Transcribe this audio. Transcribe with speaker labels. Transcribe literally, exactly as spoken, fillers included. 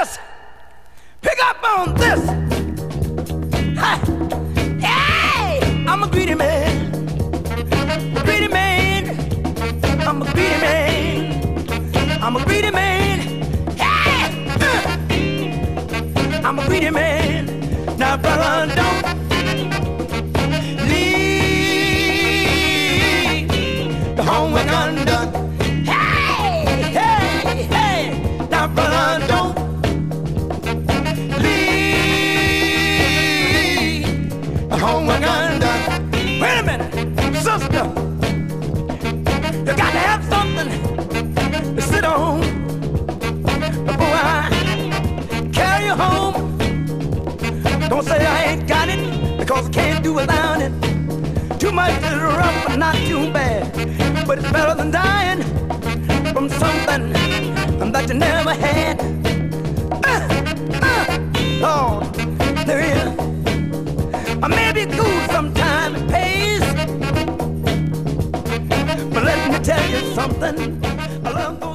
Speaker 1: this. Pick up on this. Ha. Hey, I'm a greedy man. A greedy man. I'm a greedy man. I'm a greedy man. Hey, uh. I'm a greedy man. Now, brother, don't leave the home when undone. Hey, hey, hey. Now, brother, don't home when undone. Wait a minute, sister. You got to have something to sit on before I carry you home. Don't say I ain't got it, because I can't do without it. Too much is rough, but not too bad. But it's better than dying from something that you never had. Uh, uh, Lord, there is. I may be cool sometime, it pays. But let me tell you something, I love